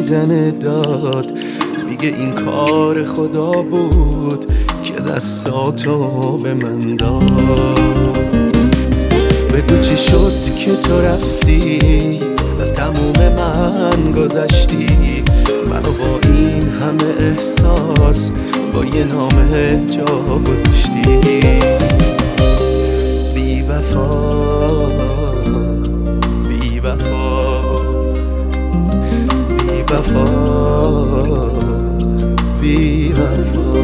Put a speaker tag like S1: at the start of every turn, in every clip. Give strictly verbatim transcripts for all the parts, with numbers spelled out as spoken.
S1: دیدن داد، میگه این کار خدا بود که دستاتو به من داد. بگو چی شد که تو رفتی، از تموم من گذشتی، منو با این همه احساس با یه نامه جا گذاشتی. بی وفا بی وفا بی وفا بی وفا.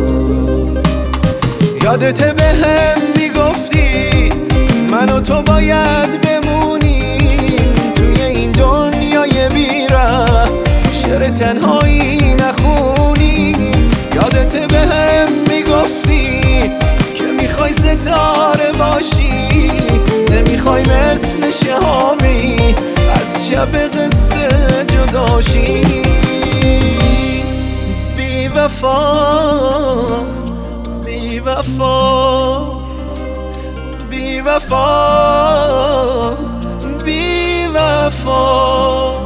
S1: یادت به هم میگفتی من و تو باید بمونیم توی این دنیای بیره، شعر تنهایی نخونیم. یادت به هم میگفتی که میخوای ستاره باشی، نمیخوای مثل شهامی از شب قصه جداشی. بی وفا بی وفا بی وفا بی وفا.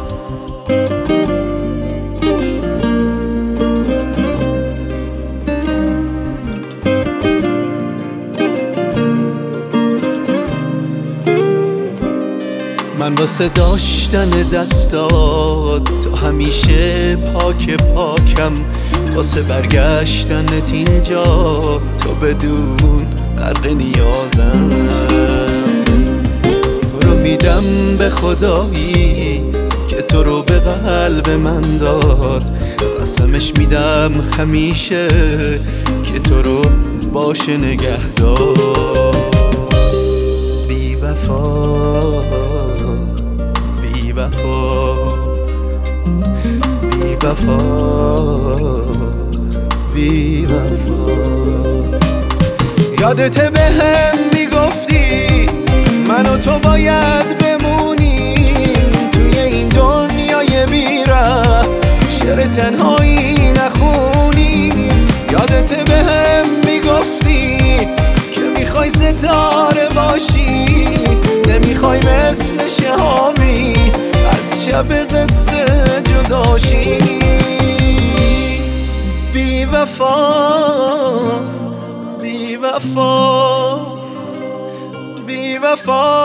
S1: من واسه داشتن دستات تو همیشه پاک پاکم، واسه برگشتنت اینجا تو بدون غرق نیازم. تو رو میدم به خدایی که تو رو به قلب من داد، قسمش میدم همیشه که تو رو باشه نگهدار. بی وفا بی وفا بی وفا بی وفا. یادت به هم میگفتی من و تو باید بمونیم توی این دنیای بیره، شعر تنهایی نخونیم. یادت به هم میگفتی که میخوای ستاره باشی، نمیخوای مثل شهامی از شب قصه جداشی. بی وفا بی وفا بی وفا